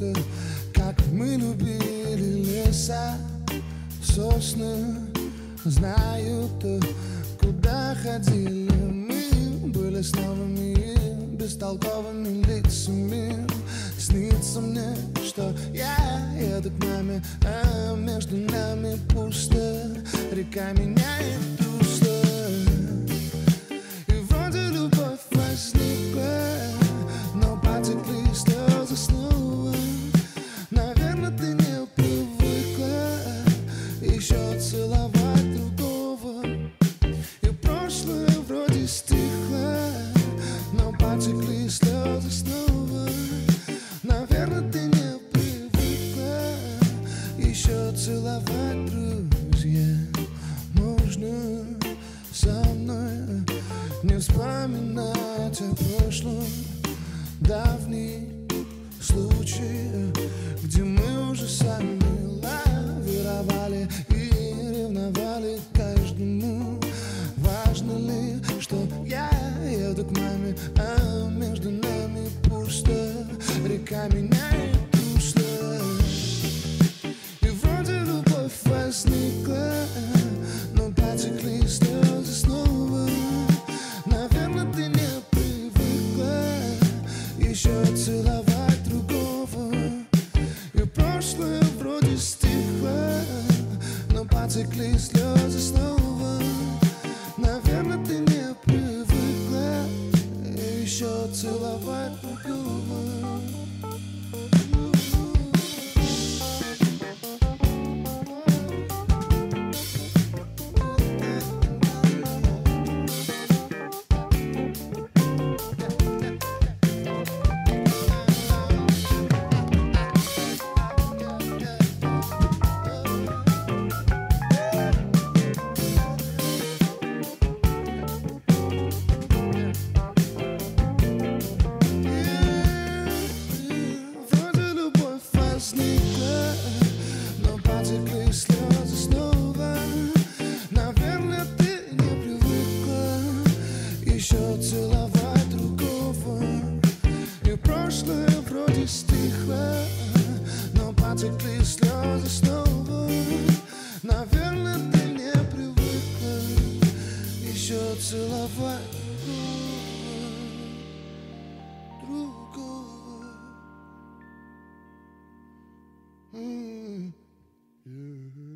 как мы любили леса, сосны знают, куда ходили мы. Были с новыми бестолковыми лицами. Снится мне, что я еду к маме, а между нами пусто. Река меняет русло, и вроде любовь возникла, но потекли слезы снова. Наверное, ты не привыкла еще целовать другого, и прошлое вроде стихло, но потекли слезы снова. Наверное, ты не привыкла еще целовать, друзья. Можно со мной не вспоминать о прошлом, давний случай, где мы уже сами лавировали и ревновали к каждому. Важно ли, что я еду к маме, а между нами пусто. Река меняет русло, и вроде любовь возникла, но потекли слезы снова. Наверное, ты не привыкла еще целовать другого, и прошлое вроде стихло, но потекли слезы снова. Наверное, ты не привыкла еще целовать другого. Но потекли слезы снова. Наверное, ты не привыкла еще целовать другого, и прошлое вроде стихло, но потекли слезы снова. Наверное, ты не привыкла еще целовать другого. Yeah.